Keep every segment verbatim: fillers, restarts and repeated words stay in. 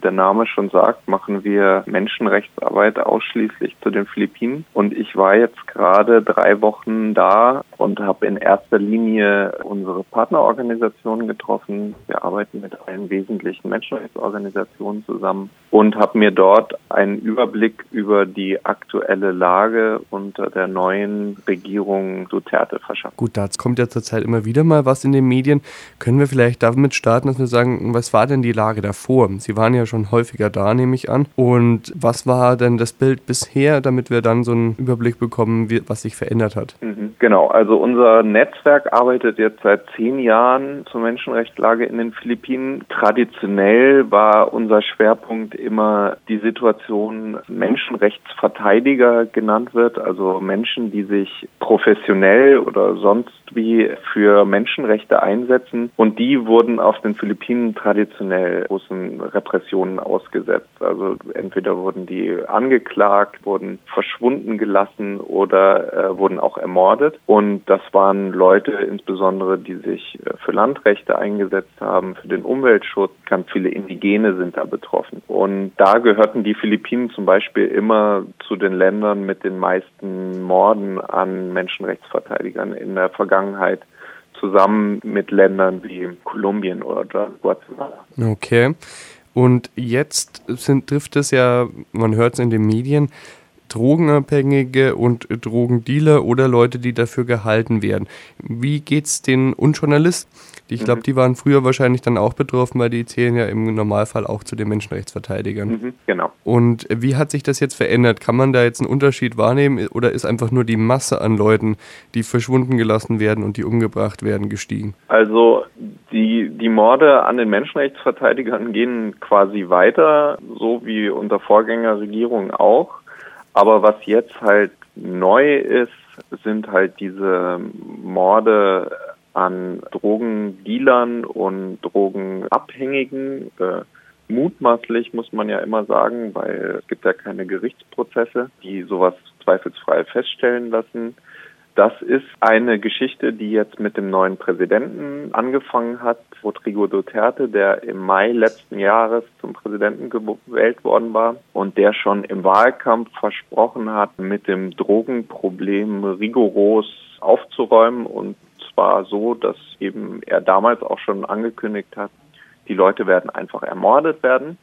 der Name schon sagt, machen wir Menschenrechtsarbeit ausschließlich zu den Philippinen. Und ich war jetzt gerade drei Wochen da und habe in erster Linie unsere Partnerorganisationen getroffen. Wir arbeiten mit allen wesentlichen Menschenrechtsorganisationen zusammen und habe mir dort einen Überblick über die aktuelle Lage unter der neuen Regierung Duterte verschafft. Gut, da kommt ja zurzeit immer wieder mal was in den Medien. Können wir vielleicht damit starten, dass wir sagen, was war denn die Lage davor? Sie waren ja schon häufiger da, nehme ich an. Und was war denn das Bild bisher, damit wir dann so einen Überblick bekommen, wie, was sich verändert hat? Mhm, genau, also unser Netzwerk arbeitet jetzt seit zehn Jahren zur Menschenrechtslage in den Philippinen. Traditionell war unser Schwerpunkt immer die Situation, Menschenrechtsverteidiger genannt wird, also Menschen, die sich professionell oder sonst wie für Menschenrechte einsetzen. Und die wurden auf den Philippinen traditionell großen Repressionen ausgesetzt. Also entweder wurden die angeklagt, wurden verschwunden gelassen oder äh, wurden auch ermordet. Und das waren Leute insbesondere, die sich äh, für Landrechte eingesetzt haben, für den Umweltschutz. Ganz viele Indigene sind da betroffen. Und da gehörten die Philippinen zum Beispiel immer zu den Ländern mit den meisten Morden an Menschenrechtsverteidigern in der Vergangenheit, zusammen mit Ländern wie Kolumbien oder Guatemala. Okay. Und jetzt sind, trifft es ja, man hört es in den Medien, Drogenabhängige und Drogendealer oder Leute, die dafür gehalten werden. Wie geht's den und Journalisten? Ich glaube, die waren früher wahrscheinlich dann auch betroffen, weil die zählen ja im Normalfall auch zu den Menschenrechtsverteidigern. Mhm, genau. Und wie hat sich das jetzt verändert? Kann man da jetzt einen Unterschied wahrnehmen oder ist einfach nur die Masse an Leuten, die verschwunden gelassen werden und die umgebracht werden, gestiegen? Also die, die Morde an den Menschenrechtsverteidigern gehen quasi weiter, so wie unter Vorgängerregierungen auch. Aber was jetzt halt neu ist, sind halt diese Morde an Drogendealern und Drogenabhängigen. Äh, mutmaßlich muss man ja immer sagen, weil es gibt ja keine Gerichtsprozesse, die sowas zweifelsfrei feststellen lassen. Das ist eine Geschichte, die jetzt mit dem neuen Präsidenten angefangen hat, Rodrigo Duterte, der im Mai letzten Jahres zum Präsidenten gewählt worden war und der schon im Wahlkampf versprochen hat, mit dem Drogenproblem rigoros aufzuräumen, und zwar so, dass eben er damals auch schon angekündigt hat, die Leute werden einfach ermordet werden.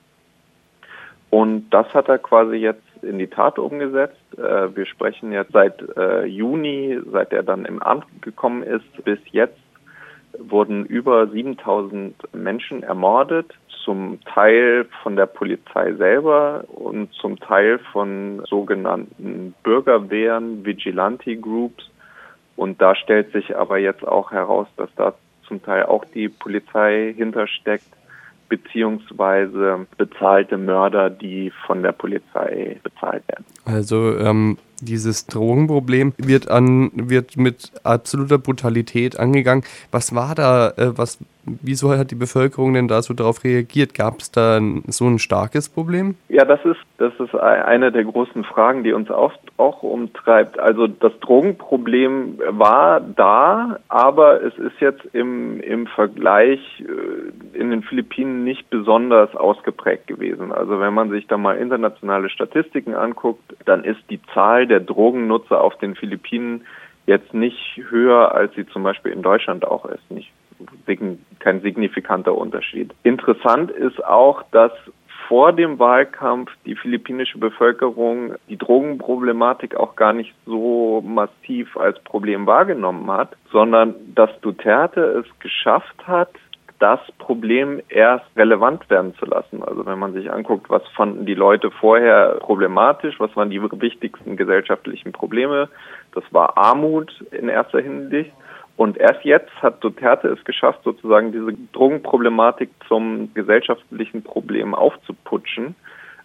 Und das hat er quasi jetzt in die Tat umgesetzt. Äh, wir sprechen jetzt seit äh, Juni, seit er dann im Amt gekommen ist, bis jetzt wurden über siebentausend Menschen ermordet, zum Teil von der Polizei selber und zum Teil von sogenannten Bürgerwehren, Vigilante Groups. Und da stellt sich aber jetzt auch heraus, dass da zum Teil auch die Polizei hintersteckt, beziehungsweise bezahlte Mörder, die von der Polizei bezahlt werden. Also ähm, dieses Drogenproblem wird an wird mit absoluter Brutalität angegangen. Was war da, äh, was, wieso hat die Bevölkerung denn da so darauf reagiert? Gab es da so ein starkes Problem? Ja, das ist das ist eine der großen Fragen, die uns oft auch umtreibt. Also das Drogenproblem war da, aber es ist jetzt im im Vergleich äh, in den Philippinen nicht besonders ausgeprägt gewesen. Also wenn man sich da mal internationale Statistiken anguckt, dann ist die Zahl der Drogennutzer auf den Philippinen jetzt nicht höher, als sie zum Beispiel in Deutschland auch ist. Nicht kein signifikanter Unterschied. Interessant ist auch, dass vor dem Wahlkampf die philippinische Bevölkerung die Drogenproblematik auch gar nicht so massiv als Problem wahrgenommen hat, sondern dass Duterte es geschafft hat, das Problem erst relevant werden zu lassen. Also wenn man sich anguckt, was fanden die Leute vorher problematisch, was waren die wichtigsten gesellschaftlichen Probleme, das war Armut in erster Hinsicht. Und erst jetzt hat Duterte es geschafft, sozusagen diese Drogenproblematik zum gesellschaftlichen Problem aufzuputschen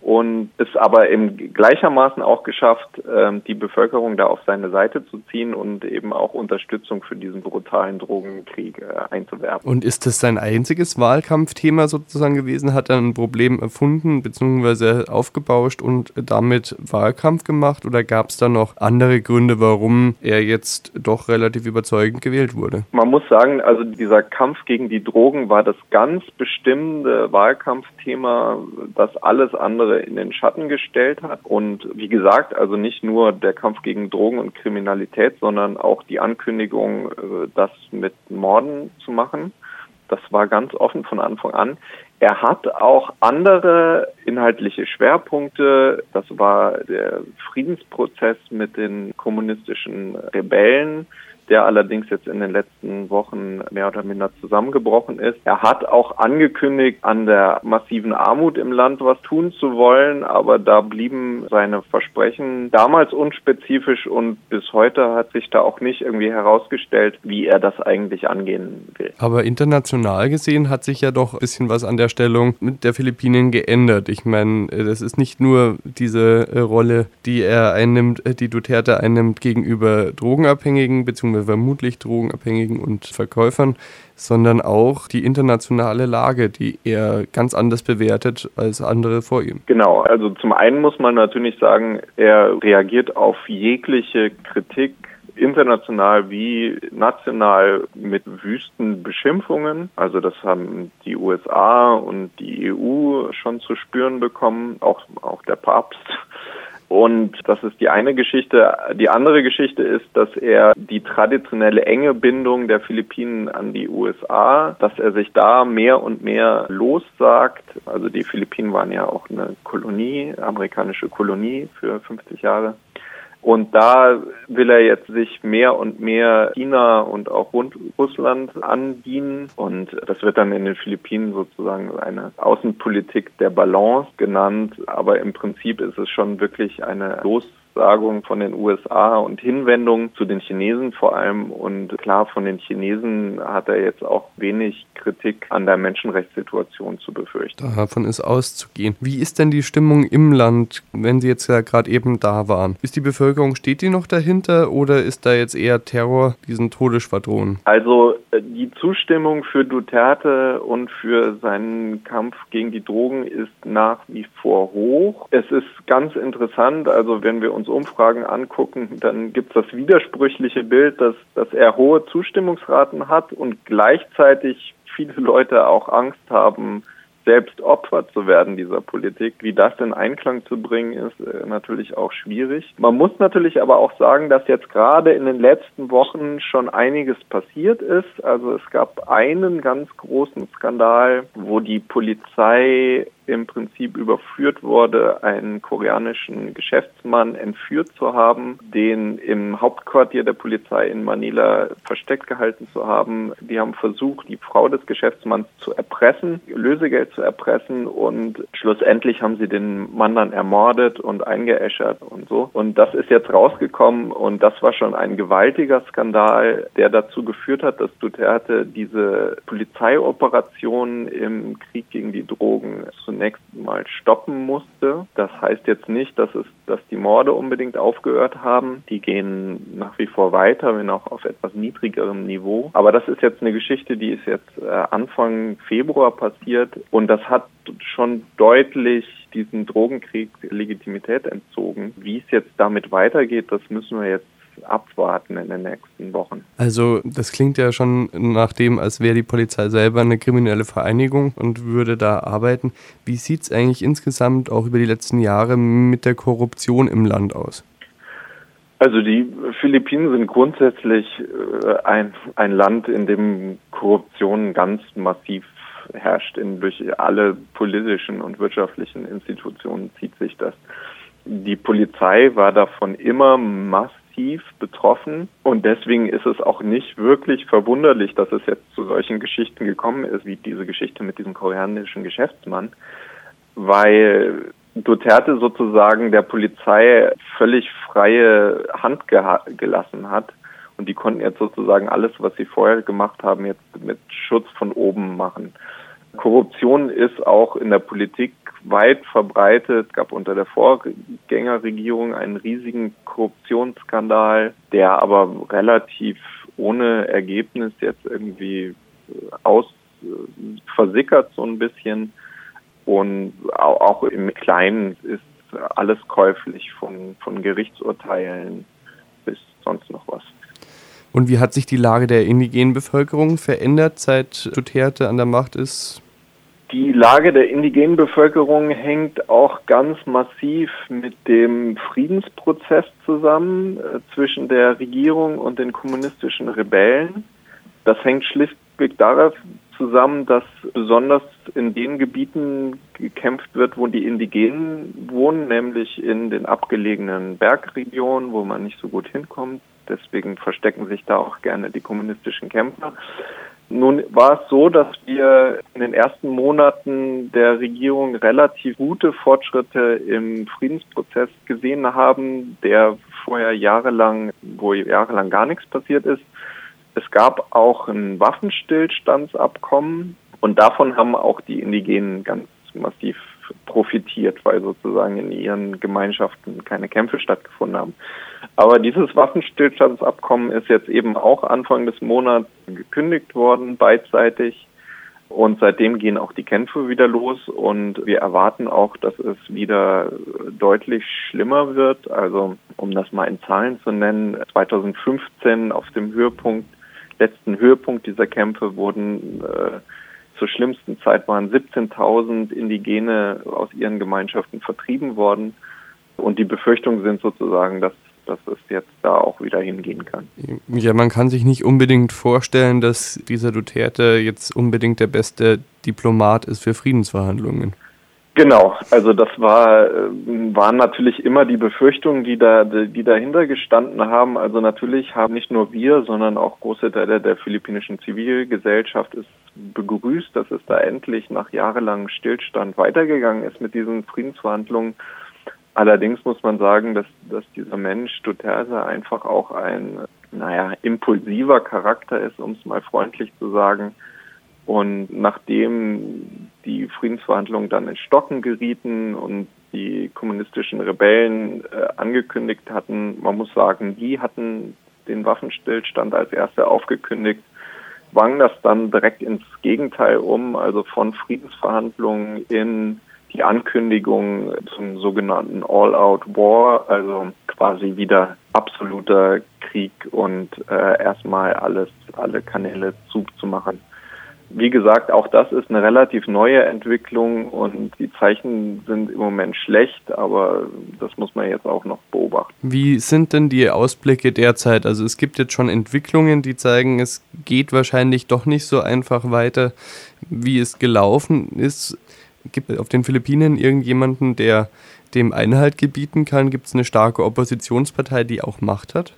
und es aber eben gleichermaßen auch geschafft, die Bevölkerung da auf seine Seite zu ziehen und eben auch Unterstützung für diesen brutalen Drogenkrieg einzuwerben. Und ist das sein einziges Wahlkampfthema sozusagen gewesen? Hat er ein Problem erfunden bzw. aufgebauscht und damit Wahlkampf gemacht? Oder gab es da noch andere Gründe, warum er jetzt doch relativ überzeugend gewählt wurde? Man muss sagen, also dieser Kampf gegen die Drogen war das ganz bestimmte Wahlkampfthema, das alles andere in den Schatten gestellt hat. Und wie gesagt, also nicht nur der Kampf gegen Drogen und Kriminalität, sondern auch die Ankündigung, das mit Morden zu machen. Das war ganz offen von Anfang an. Er hat auch andere inhaltliche Schwerpunkte. Das war der Friedensprozess mit den kommunistischen Rebellen, der allerdings jetzt in den letzten Wochen mehr oder minder zusammengebrochen ist. Er hat auch angekündigt, an der massiven Armut im Land was tun zu wollen, aber da blieben seine Versprechen damals unspezifisch und bis heute hat sich da auch nicht irgendwie herausgestellt, wie er das eigentlich angehen will. Aber international gesehen hat sich ja doch ein bisschen was an der Stellung mit der Philippinen geändert. Ich meine, das ist nicht nur diese Rolle, die er einnimmt, die Duterte einnimmt gegenüber Drogenabhängigen bzw. vermutlich Drogenabhängigen und Verkäufern, sondern auch die internationale Lage, die er ganz anders bewertet als andere vor ihm. Genau, also zum einen muss man natürlich sagen, er reagiert auf jegliche Kritik, international wie national, mit wüsten Beschimpfungen. Also das haben die U S A und die E U schon zu spüren bekommen, auch, auch der Papst. Und das ist die eine Geschichte. Die andere Geschichte ist, dass er die traditionelle enge Bindung der Philippinen an die U S A, dass er sich da mehr und mehr lossagt. Also die Philippinen waren ja auch eine Kolonie, amerikanische Kolonie für fünfzig Jahre. Und da will er jetzt sich mehr und mehr China und auch Russland andienen. Und das wird dann in den Philippinen sozusagen eine Außenpolitik der Balance genannt. Aber im Prinzip ist es schon wirklich eine Lossagung von den U S A und Hinwendung zu den Chinesen vor allem. Und klar, von den Chinesen hat er jetzt auch wenig Kritik an der Menschenrechtssituation zu befürchten. Davon ist auszugehen. Wie ist denn die Stimmung im Land, wenn Sie jetzt ja gerade eben da waren? Ist die Bevölkerung, steht die noch dahinter oder ist da jetzt eher Terror, diesen Todesschwadronen? Also die Zustimmung für Duterte und für seinen Kampf gegen die Drogen ist nach wie vor hoch. Es ist ganz interessant, also wenn wir uns Umfragen angucken, dann gibt es das widersprüchliche Bild, dass, dass er hohe Zustimmungsraten hat und gleichzeitig viele Leute auch Angst haben, selbst Opfer zu werden dieser Politik. Wie das in Einklang zu bringen, ist äh, natürlich auch schwierig. Man muss natürlich aber auch sagen, dass jetzt gerade in den letzten Wochen schon einiges passiert ist. Also es gab einen ganz großen Skandal, wo die Polizei im Prinzip überführt wurde, einen koreanischen Geschäftsmann entführt zu haben, den im Hauptquartier der Polizei in Manila versteckt gehalten zu haben. Die haben versucht, die Frau des Geschäftsmanns zu erpressen, Lösegeld zu erpressen und schlussendlich haben sie den Mann dann ermordet und eingeäschert und so. Und das ist jetzt rausgekommen und das war schon ein gewaltiger Skandal, der dazu geführt hat, dass Duterte diese Polizeioperation im Krieg gegen die Drogen zunächst mal stoppen musste. Das heißt jetzt nicht, dass es, dass die Morde unbedingt aufgehört haben. Die gehen nach wie vor weiter, wenn auch auf etwas niedrigerem Niveau. Aber das ist jetzt eine Geschichte, die ist jetzt äh, Anfang Februar passiert und das hat schon deutlich diesen Drogenkrieg Legitimität entzogen. Wie es jetzt damit weitergeht, das müssen wir jetzt abwarten in den nächsten Wochen. Also das klingt ja schon nach dem, als wäre die Polizei selber eine kriminelle Vereinigung und würde da arbeiten. Wie sieht es eigentlich insgesamt auch über die letzten Jahre mit der Korruption im Land aus? Also die Philippinen sind grundsätzlich äh, ein, ein Land, in dem Korruption ganz massiv herrscht. In, durch alle politischen und wirtschaftlichen Institutionen zieht sich das. Die Polizei war davon immer massiv betroffen und deswegen ist es auch nicht wirklich verwunderlich, dass es jetzt zu solchen Geschichten gekommen ist, wie diese Geschichte mit diesem koreanischen Geschäftsmann, weil Duterte sozusagen der Polizei völlig freie Hand geha- gelassen hat und die konnten jetzt sozusagen alles, was sie vorher gemacht haben, jetzt mit Schutz von oben machen. Korruption ist auch in der Politik weit verbreitet. Es gab unter der Vorgängerregierung einen riesigen Korruptionsskandal, der aber relativ ohne Ergebnis jetzt irgendwie aus versickert so ein bisschen. Und auch im Kleinen ist alles käuflich, von, von Gerichtsurteilen bis sonst noch was. Und wie hat sich die Lage der indigenen Bevölkerung verändert, seit Duterte an der Macht ist? Die Lage der indigenen Bevölkerung hängt auch ganz massiv mit dem Friedensprozess zusammen äh, zwischen der Regierung und den kommunistischen Rebellen. Das hängt schlichtweg darauf zusammen, dass besonders in den Gebieten gekämpft wird, wo die Indigenen wohnen, nämlich in den abgelegenen Bergregionen, wo man nicht so gut hinkommt. Deswegen verstecken sich da auch gerne die kommunistischen Kämpfer. Nun war es so, dass wir in den ersten Monaten der Regierung relativ gute Fortschritte im Friedensprozess gesehen haben, der vorher jahrelang, wo jahrelang gar nichts passiert ist. Es gab auch ein Waffenstillstandsabkommen und davon haben auch die Indigenen ganz massiv profitiert, weil sozusagen in ihren Gemeinschaften keine Kämpfe stattgefunden haben. Aber dieses Waffenstillstandsabkommen ist jetzt eben auch Anfang des Monats gekündigt worden, beidseitig. Und seitdem gehen auch die Kämpfe wieder los und wir erwarten auch, dass es wieder deutlich schlimmer wird. Also um das mal in Zahlen zu nennen, zweitausendfünfzehn auf dem Höhepunkt, letzten Höhepunkt dieser Kämpfe wurden äh, zur schlimmsten Zeit waren siebzehntausend Indigene aus ihren Gemeinschaften vertrieben worden. Und die Befürchtungen sind sozusagen, dass, dass es jetzt da auch wieder hingehen kann. Ja, man kann sich nicht unbedingt vorstellen, dass dieser Duterte jetzt unbedingt der beste Diplomat ist für Friedensverhandlungen. Genau, also das war waren natürlich immer die Befürchtungen, die da die dahinter gestanden haben. Also natürlich haben nicht nur wir, sondern auch große Teile der philippinischen Zivilgesellschaft es begrüßt, dass es da endlich nach jahrelangem Stillstand weitergegangen ist mit diesen Friedensverhandlungen. Allerdings muss man sagen, dass dass dieser Mensch Duterte einfach auch ein, naja, impulsiver Charakter ist, um es mal freundlich zu sagen. Und nachdem die Friedensverhandlungen dann in Stocken gerieten und die kommunistischen Rebellen äh, angekündigt hatten, man muss sagen, die hatten den Waffenstillstand als erste aufgekündigt, schwang das dann direkt ins Gegenteil um, also von Friedensverhandlungen in die Ankündigung zum sogenannten All-Out-War, also quasi wieder absoluter Krieg und äh, erstmal alles, alle Kanäle zuzumachen. Wie gesagt, auch das ist eine relativ neue Entwicklung und die Zeichen sind im Moment schlecht, aber das muss man jetzt auch noch beobachten. Wie sind denn die Ausblicke derzeit? Also es gibt jetzt schon Entwicklungen, die zeigen, es geht wahrscheinlich doch nicht so einfach weiter, wie es gelaufen ist. Gibt es auf den Philippinen irgendjemanden, der dem Einhalt gebieten kann? Gibt es eine starke Oppositionspartei, die auch Macht hat?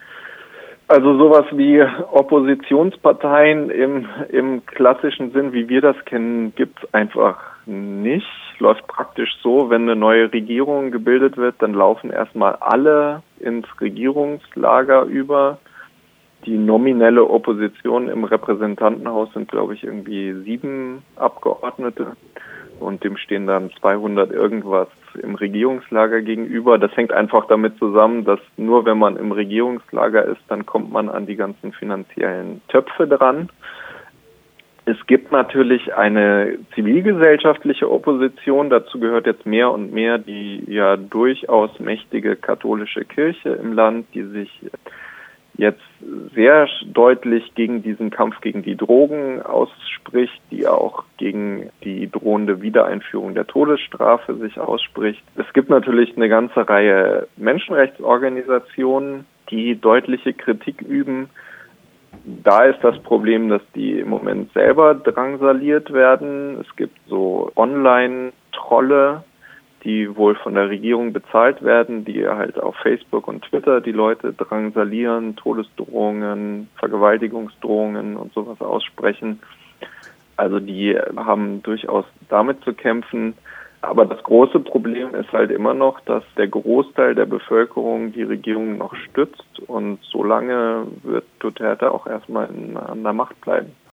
Also sowas wie Oppositionsparteien im, im klassischen Sinn, wie wir das kennen, gibt es einfach nicht. Läuft praktisch so, wenn eine neue Regierung gebildet wird, dann laufen erstmal alle ins Regierungslager über. Die nominelle Opposition im Repräsentantenhaus sind, glaube ich, irgendwie sieben Abgeordnete. Und dem stehen dann zweihundert irgendwas im Regierungslager gegenüber. Das hängt einfach damit zusammen, dass nur wenn man im Regierungslager ist, dann kommt man an die ganzen finanziellen Töpfe dran. Es gibt natürlich eine zivilgesellschaftliche Opposition. Dazu gehört jetzt mehr und mehr die ja durchaus mächtige katholische Kirche im Land, die sich jetzt sehr deutlich gegen diesen Kampf gegen die Drogen ausspricht, die auch gegen die drohende Wiedereinführung der Todesstrafe sich ausspricht. Es gibt natürlich eine ganze Reihe Menschenrechtsorganisationen, die deutliche Kritik üben. Da ist das Problem, dass die im Moment selber drangsaliert werden. Es gibt so Online-Trolle, die wohl von der Regierung bezahlt werden, die halt auf Facebook und Twitter die Leute drangsalieren, Todesdrohungen, Vergewaltigungsdrohungen und sowas aussprechen. Also die haben durchaus damit zu kämpfen. Aber das große Problem ist halt immer noch, dass der Großteil der Bevölkerung die Regierung noch stützt und solange wird Duterte auch erstmal in, an der Macht bleiben.